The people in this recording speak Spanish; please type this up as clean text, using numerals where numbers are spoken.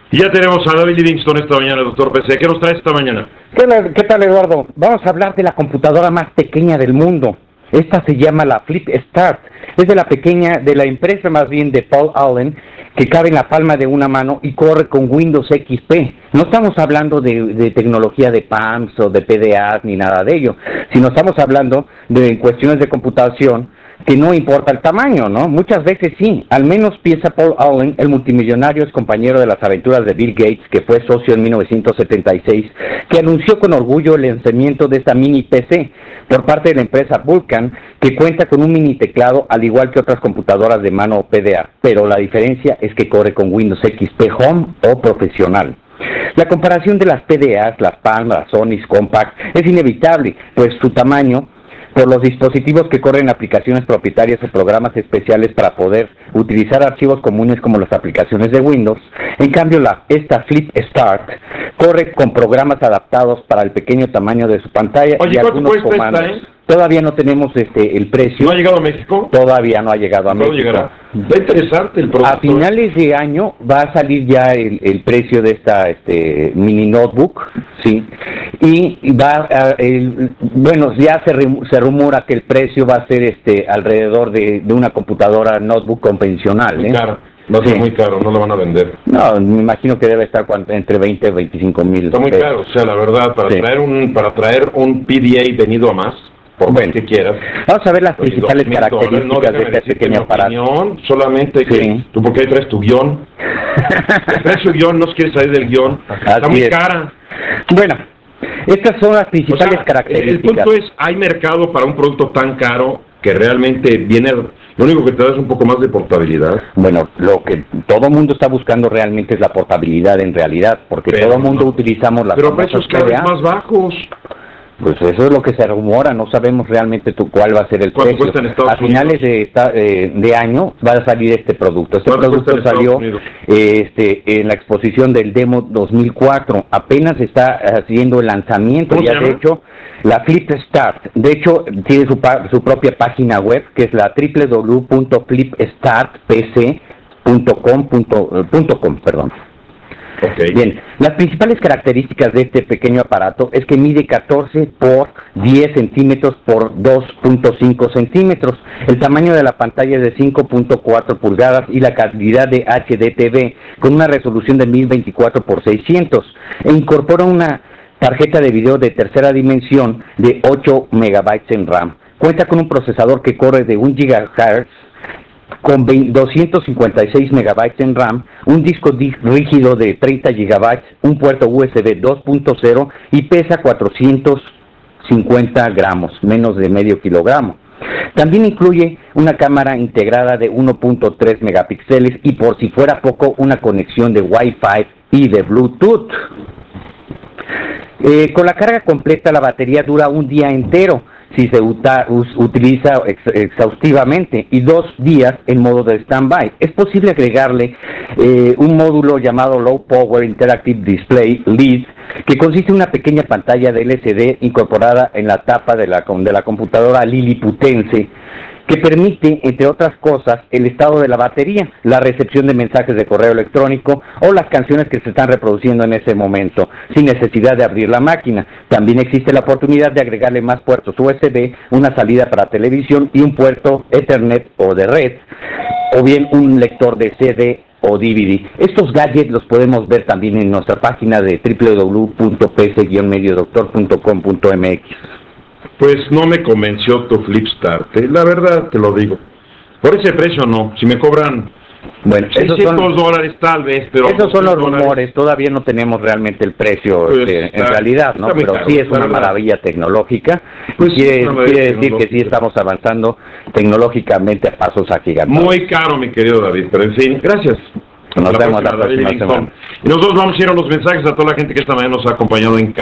Y ya tenemos a David Livingston esta mañana, doctor PC. ¿Qué nos trae esta mañana? ¿Qué tal, Eduardo? Vamos a hablar de la computadora más pequeña del mundo. Esta se llama la Flip Start. Es de la empresa más bien de Paul Allen, que cabe en la palma de una mano y corre con Windows XP. No estamos hablando de tecnología de PAMS o de PDAs ni nada de ello, sino estamos hablando de cuestiones de computación que no importa el tamaño, ¿no? Muchas veces sí, al menos piensa Paul Allen, el multimillonario ex compañero de las aventuras de Bill Gates, que fue socio en 1976, que anunció con orgullo el lanzamiento de esta mini PC por parte de la empresa Vulkan, que cuenta con un mini teclado al igual que otras computadoras de mano o PDA, pero la diferencia es que corre con Windows XP Home o Profesional. La comparación de las PDAs, las PALM, las Sonys Compact, es inevitable, pues su tamaño por los dispositivos que corren aplicaciones propietarias o programas especiales para poder utilizar archivos comunes como las aplicaciones de Windows. En cambio, esta Flip Start corre con programas adaptados para el pequeño tamaño de su pantalla. Oye, y ¿cuánto algunos cuesta comandos. esta, Todavía no tenemos el precio. ¿No ha llegado a México? Todavía no ha llegado a México. Llegará. Está interesante el producto. A finales de año va a salir ya el precio de esta mini notebook, sí, y bueno, ya se rumora que el precio va a ser alrededor de una computadora notebook convencional. Muy caro. Va a ser muy caro, no lo van a vender. No, me imagino que debe estar entre 20 y 25 mil. Está muy caro, o sea, la verdad, para traer un PDA venido a más, por más que quieras. Vamos a ver las principales características de este pequeño aparato. Solamente que tú, ¿por qué traes tu guión? Traes tu guión, no quieres salir del guión. Está muy cara. Bueno, estas son las principales características. El punto es, hay mercado para un producto tan caro que realmente viene. Lo único que te da es un poco más de portabilidad. Bueno, lo que todo mundo está buscando realmente es la portabilidad en realidad, porque todo el mundo utilizamos las pero precios cada vez más bajos. Pues eso es lo que se rumora, no sabemos realmente cuál va a ser el precio. Cuesta en Estados a finales de año va a salir este producto. Este producto salió en la exposición del Demo 2004. Apenas está haciendo el lanzamiento. Ya de hecho, la Flip Start. De hecho, tiene su propia página web, que es la www.flipstartpc.com. Okay. Bien, las principales características de este pequeño aparato es que mide 14 por 10 centímetros por 2.5 centímetros. El tamaño de la pantalla es de 5.4 pulgadas y la calidad de HDTV con una resolución de 1024 por 600. E incorpora una tarjeta de video de tercera dimensión de 8 megabytes en RAM. Cuenta con un procesador que corre de 1 GHz con 256 megabytes en RAM, un disco rígido de 30 gigabytes, un puerto USB 2.0 y pesa 450 gramos, menos de medio kilogramo. También incluye una cámara integrada de 1.3 megapíxeles y, por si fuera poco, una conexión de Wi-Fi y de Bluetooth. Con la carga completa, la batería dura un día entero si se utiliza exhaustivamente y 2 días en modo de standby. Es posible agregarle un módulo llamado Low Power Interactive Display LED, que consiste en una pequeña pantalla de LCD incorporada en la tapa de la computadora liliputense, que permite, entre otras cosas, el estado de la batería, la recepción de mensajes de correo electrónico o las canciones que se están reproduciendo en ese momento, sin necesidad de abrir la máquina. También existe la oportunidad de agregarle más puertos USB, una salida para televisión y un puerto Ethernet o de red, o bien un lector de CD o DVD. Estos gadgets los podemos ver también en nuestra página de www.ps-mediodoctor.com.mx. Pues no me convenció tu Flip Start, la verdad te lo digo. Por ese precio no, si me cobran $600 tal vez, pero... Esos son los rumores, todavía no tenemos realmente el precio en realidad, ¿no? Pero caro, sí es una maravilla tecnológica, pues quiere decir que sí estamos avanzando tecnológicamente a pasos agigantados. Muy caro, mi querido David, pero en fin, gracias. Nos vemos la próxima semana. Y nosotros vamos a ir a los mensajes a toda la gente que esta mañana nos ha acompañado en